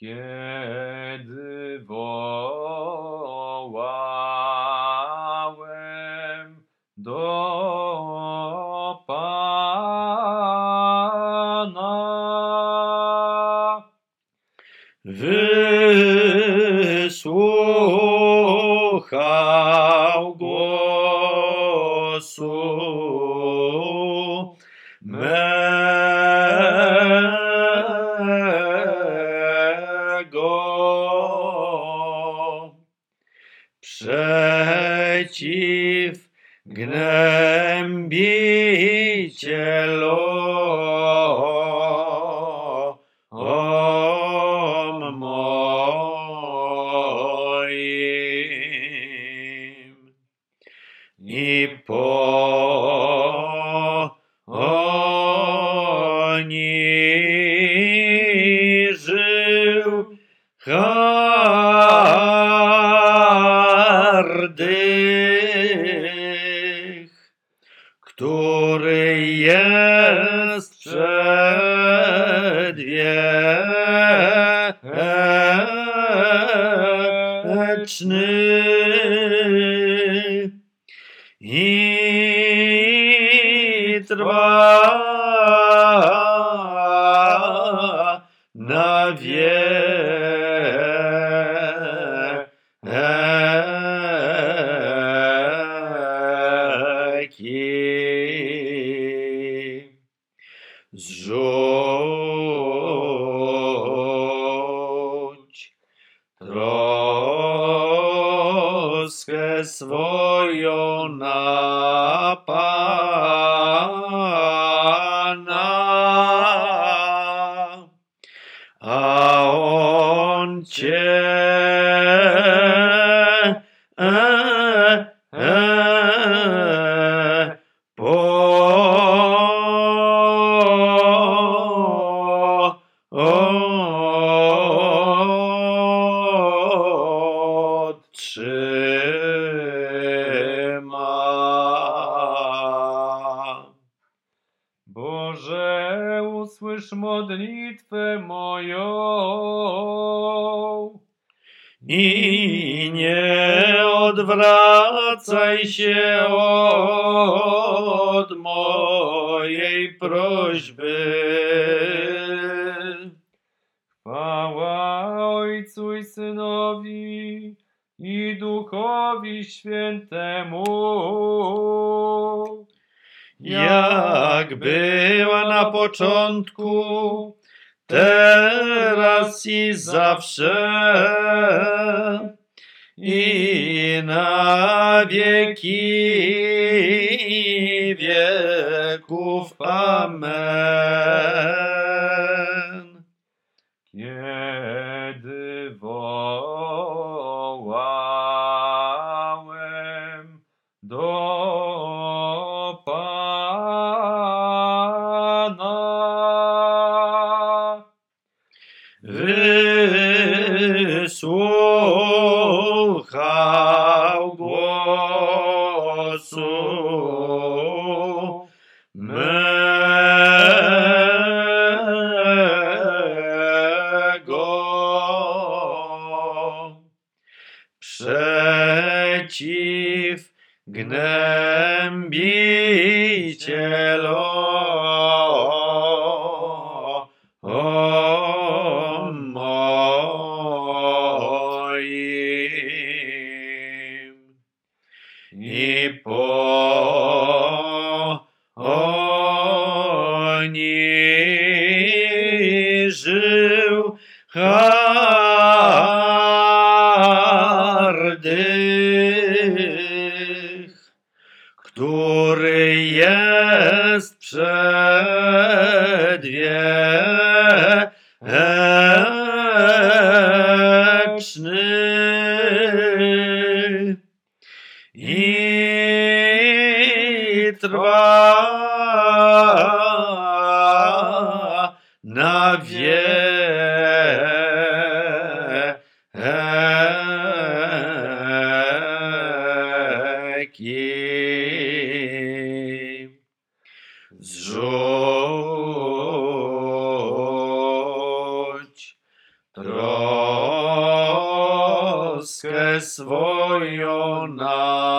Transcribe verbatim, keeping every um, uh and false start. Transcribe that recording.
Kiedy wołałem do Pana, wysłuchał głosu mego. Przeciw gnębicielom moim i poniżył hardych, który jest przedwieczny i trwa na wieki. Zrzuć troskę swoją na Pana, a On cię e, e, podtrzyma. Boże, usłysz modlitwę moją i nie odwracaj się od mojej prośby. Chwała Ojcu i Synowi i Duchowi Świętemu, jak była na początku, teraz i zawsze, i na wieki wieków. Amen. Kiedy wołałem do Pana, wysłuchał głosu mego. Przeciw gnębicielom moim i poniżył hardych, który jest przedwieczny i trwa na wieki. Zrzuć troskę swoją na